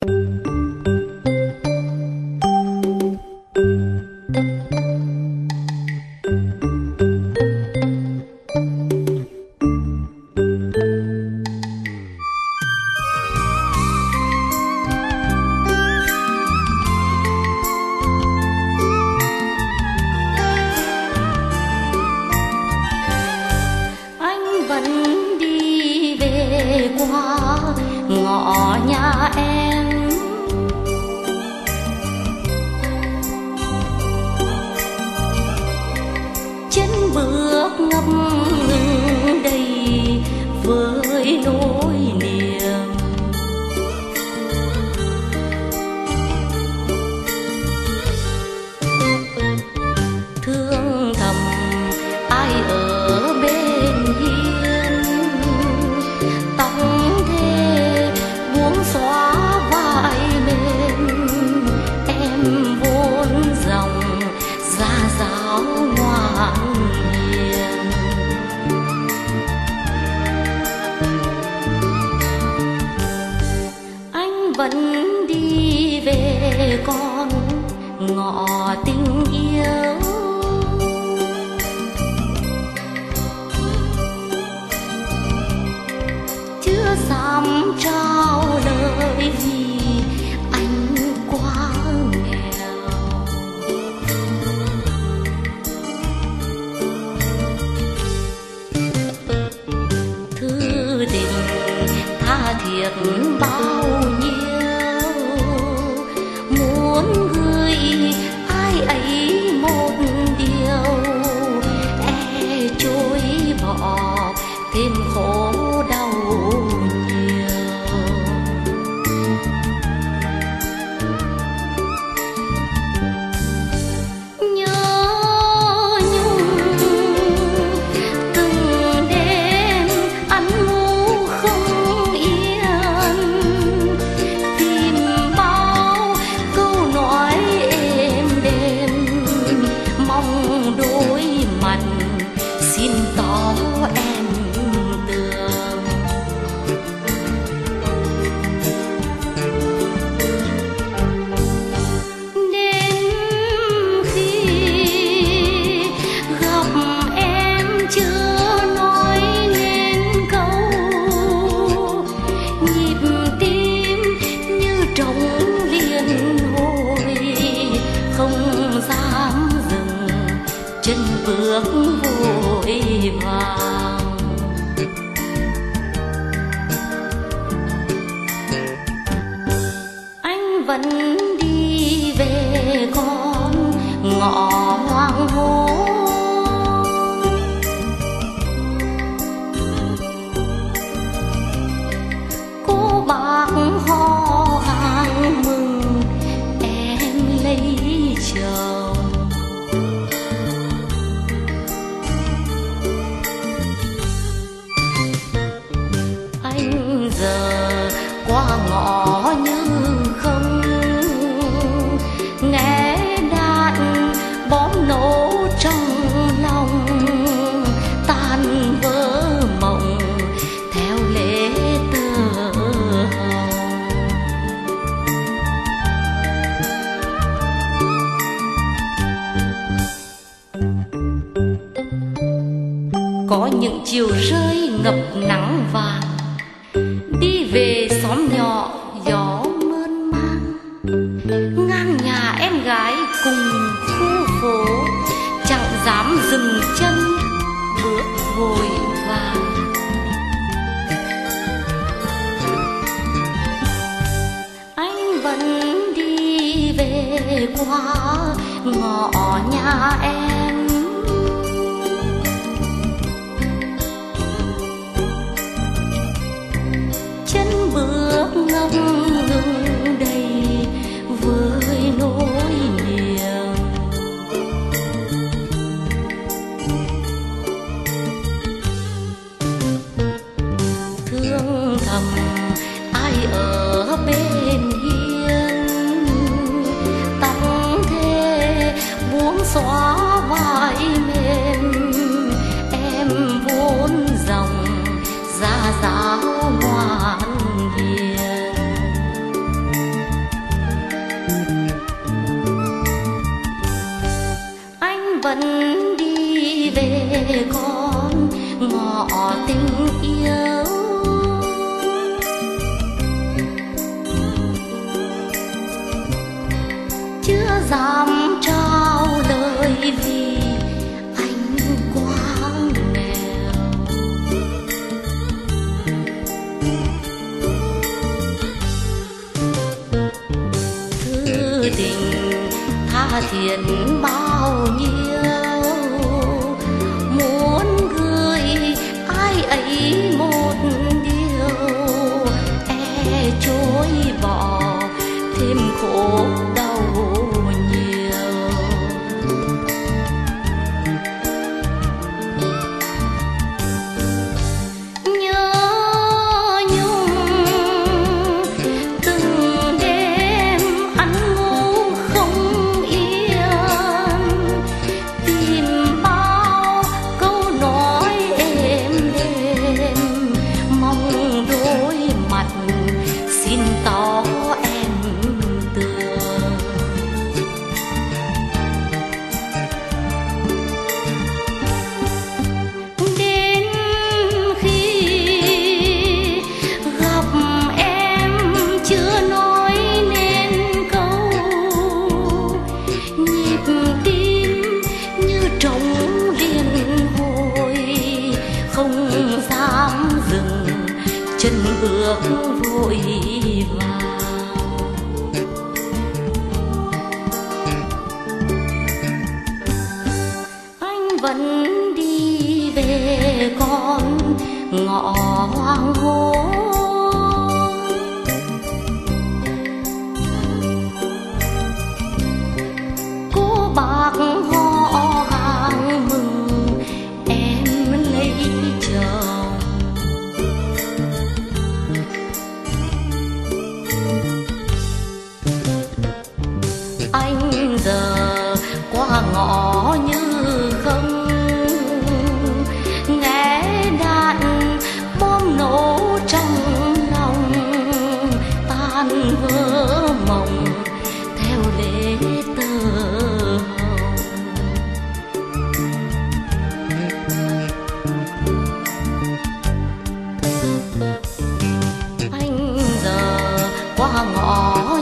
ngõ nhà em. Chân bước ngập ngừng đầy với nỗi niềm. Thương thầm ai ở bên hiên, tóc thề buông xóa vai mềm. Em vốn dòng gia giáo ngoan hiền. Anh vẫn đi về con ngõ tình yêu. Chưa dám trao lời vì anh quá nghèo. Thư tình tha thiết bao nhiêu, muốn gửi ai ấy một điều. E chối bỏ thêm khổ đau nhiều. Nhớ nhung từng đêm ăn ngủ không yên, tìm bao câu nói êm đềm, mong đôi mặt xin tỏ em tường. Đến khi gặp em chưa nói nên câu, nhịp tim như trống liên hồi, không dám dừng chân bước vội vàng. Anh vẫn đi về con ngõ hoàng hôn. Cô bác hò hàng mừng em lấy chồng. Anh giờ qua ngõ như không, nghe đàn bom nổ trong lòng, tan vỡ mộng theo lễ tơ hồng. Có những chiều rơi ngập nắng vàng, đi về xóm nhỏ gió mơn man. Ngang nhà em gái cùng khu phố, chẳng dám dừng chân bước vội vàng. Anh vẫn đi về qua ngõ nhà em. Chân bước ngập ngừng đầy với nỗi niềm. Thương thầm ai ở bên hiên, tóc thề buông xóa vai mềm. Em vốn dòng gia giáo ngoan hiền. thiệt bao nhiêu, muốn gửi ai ấy một điều, e chối bỏ thêm khổ đau nhiều. Nhớ nhung từng đêm ăn ngủ không yên, tìm bao câu nói êm đềm, mong đôi mặt xin tỏ em tường. Đến khi gặp em chưa nói nên câu, nhịp tim như trống liên hồi, không dám dừng chân bước vội vào. Anh vẫn đi về con ngõ hoàng hôn, cô bác họ hàng mừng em lấy chồng. Anh giờ qua ngõ như không, nghe đàn bom nổ trong lòng, tan vỡ mộng theo lễ tơ hồng. Anh giờ qua ngõ